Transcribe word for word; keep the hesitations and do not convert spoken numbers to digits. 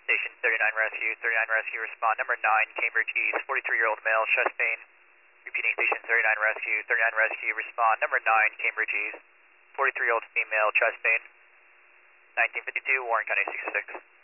Station thirty-nine Rescue, thirty-nine Rescue, respond number nine, Cambridge East, forty-three-year-old male, chest pain. Repeating Station thirty-nine Rescue, thirty-nine Rescue, respond number nine, Cambridge East, forty-three-year-old female, chest pain. nineteen fifty-two, Warren County sixty-six.